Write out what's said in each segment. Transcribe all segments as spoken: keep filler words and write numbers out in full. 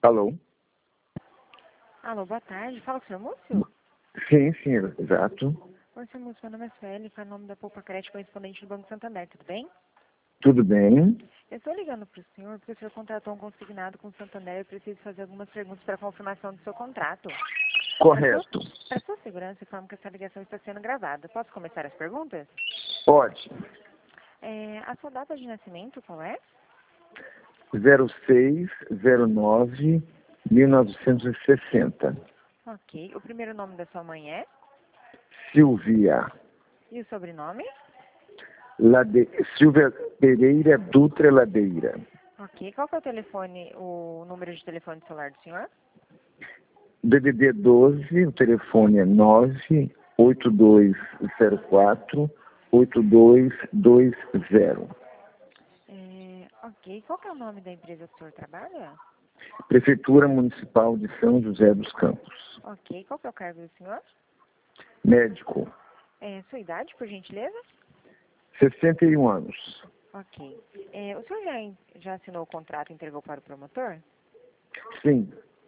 Alô? Alô, boa tarde. Fala com o senhor Múcio? Sim, sim, exato. Oi, senhor Múcio, meu nome é Sueli, foi o nome da Poupa Crédito correspondente do Banco Santander, tudo bem? Tudo bem? Eu estou ligando para o senhor porque o senhor contratou um consignado com o Santander e preciso fazer algumas perguntas para confirmação do seu contrato. Correto. Para sua segurança, informo que essa ligação está sendo gravada. Posso começar as perguntas? Pode. É, a sua data de nascimento qual é? zero seis zero nove mil novecentos e sessenta. Ok. O primeiro nome da sua mãe é? Silvia. E o sobrenome? Lade... Silvia Pereira Dutra Ladeira. Ok. Qual que é o telefone, o número de telefone celular do senhor? D D D doze, o telefone é nove oito dois zero quatro oito dois dois zero. É, ok. Qual que é o nome da empresa que o senhor trabalha? Prefeitura Municipal de São José dos Campos. Ok. Qual que é o cargo do senhor? Médico, É, sua idade, por gentileza? sessenta e um anos. Ok. É, o senhor já, en- já assinou o contrato e entregou para o promotor? Sim.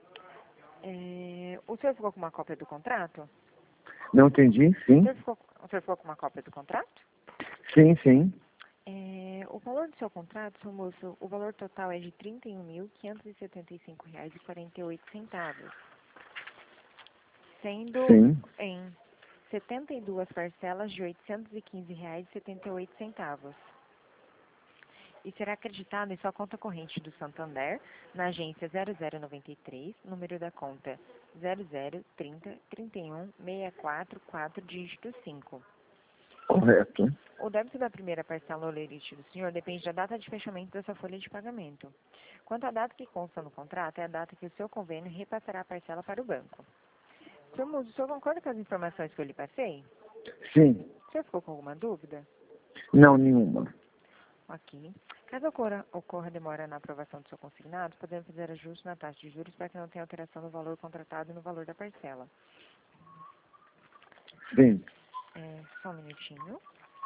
É, o senhor ficou com uma cópia do contrato? Não entendi? O Sim. senhor ficou, o senhor ficou com uma cópia do contrato? Sim, sim. É, o valor do seu contrato, seu moço, o valor total é de trinta e um mil, quinhentos e setenta e cinco reais e quarenta e oito centavos, sendo Sim. em setenta e duas parcelas de oitocentos e quinze reais e setenta e oito centavos. E será acreditado em sua conta corrente do Santander, na agência zero zero noventa e três, número da conta zero zero trinta trinta e um sessenta e quatro quatro, dígito cinco. Correto. O débito da primeira parcela ou lerite do senhor depende da data de fechamento da sua folha de pagamento. Quanto à data que consta no contrato, é a data que o seu convênio repassará a parcela para o banco. Senhor Muso, o senhor concorda com as informações que eu lhe passei? Sim. O senhor ficou com alguma dúvida? Não, nenhuma. Ok. Caso ocorra, ocorra demora na aprovação do seu consignado, podemos fazer ajuste na taxa de juros para que não tenha alteração no valor contratado e no valor da parcela. Sim. É, só um minutinho.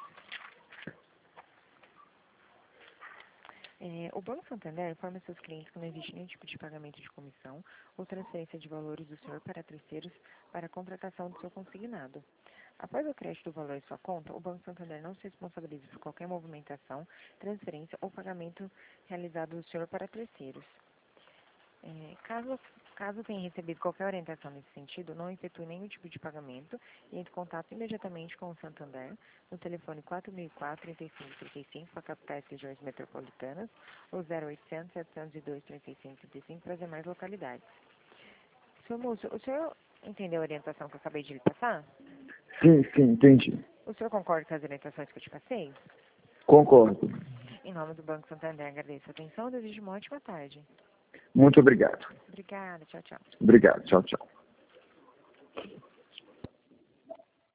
É, o Banco Santander informa seus clientes que não existe nenhum tipo de pagamento de comissão ou transferência de valores do senhor para terceiros para a contratação do seu consignado. Após o crédito do valor em sua conta, o Banco Santander não se responsabiliza por qualquer movimentação, transferência ou pagamento realizado do senhor para terceiros. É, caso, caso tenha recebido qualquer orientação nesse sentido, não efetue nenhum tipo de pagamento e entre em contato imediatamente com o Santander no telefone quatro mil e quatro, trinta e cinco trinta e cinco para capitais e regiões metropolitanas ou zero oitocentos, setecentos e dois, trinta e cinco trinta e cinco para as demais localidades. Senhor Múcio, o senhor entendeu a orientação que eu acabei de lhe passar? Sim, sim, entendi. O senhor concorda com as orientações que eu te passei? Concordo. Em nome do Banco Santander, agradeço a atenção e desejo uma ótima tarde. Muito obrigado. Obrigada, tchau, tchau. Obrigado. Tchau, tchau.